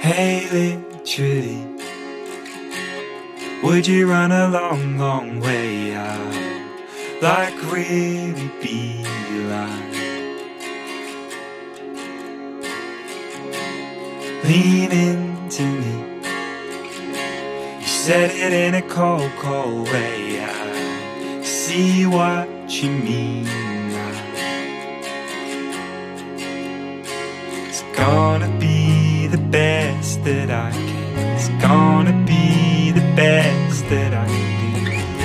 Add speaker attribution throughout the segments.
Speaker 1: Hey, literally, would you run a long, long way out? Like really be like lean into me. You said it in a cold, cold way. I see what you mean now. It's gonna be the best that I can. It's gonna be the best that I can do.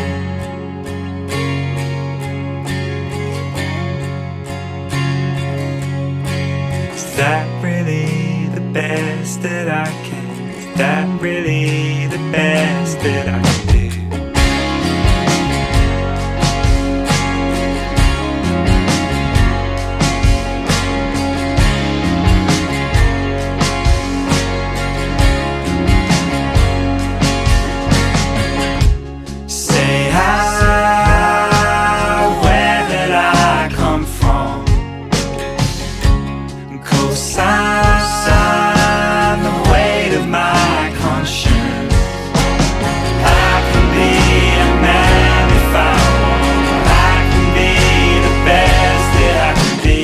Speaker 1: Is that really the best that I can? Is that really the best that I can do? Sign the weight of my conscience. I can be a man if I want. I can be the best that I can be.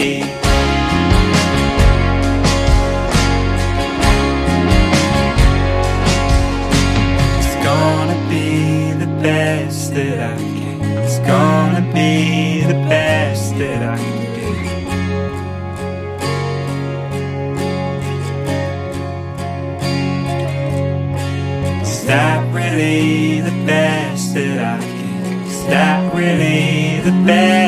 Speaker 1: It's gonna be the best that I can. It's gonna be the best that I can be. Is that really the best that I can? Is that really the best?